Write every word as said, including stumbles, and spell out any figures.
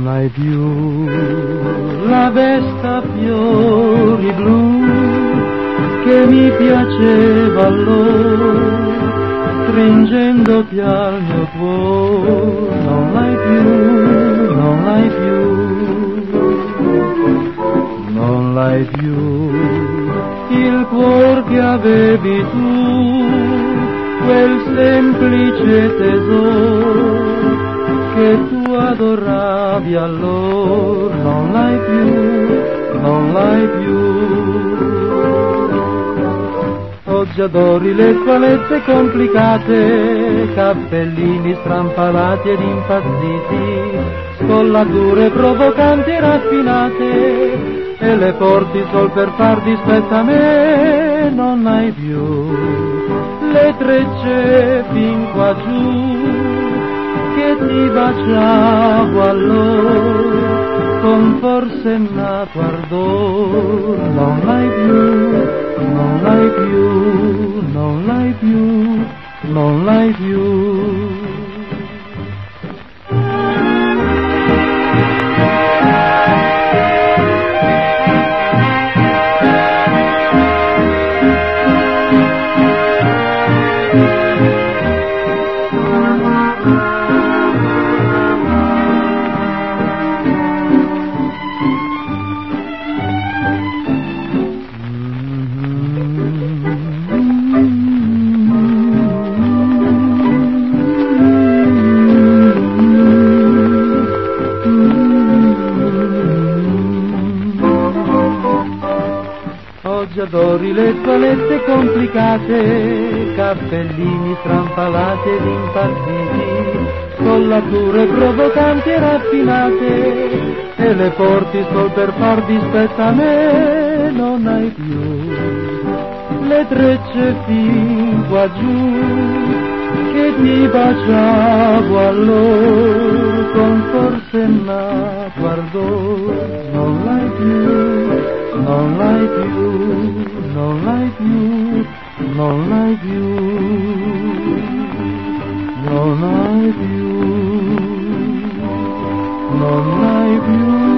hai più la veste a fiori blu che mi piaceva allora, stringendoti al mio cuore, non l'hai più, non l'hai più, non l'hai più, il cuore che avevi tu, quel semplice tesoro che tu adoravi allora, non l'hai più, non l'hai più. Oggi adori le toilette complicate, cappellini strampalati ed impazziti, scollature provocanti e raffinate, e le porti sol per far dispetto a me, non hai più le trecce fin qua giù che ti baciavo allora con forsennato ardor, non l'hai più, non l'hai più, non l'hai più, non l'hai più. Oggi adori le toilette complicate, cappellini strampalati ed impazziti, scollature provocanti e raffinate, e le porti sol per far dispetto a me, non hai più le trecce fin qua giù che ti baciavo allora con forsennato ardor, non l'hai più, non l'hai più, non l'hai più, non l'hai più, non l'hai più, non l'hai più.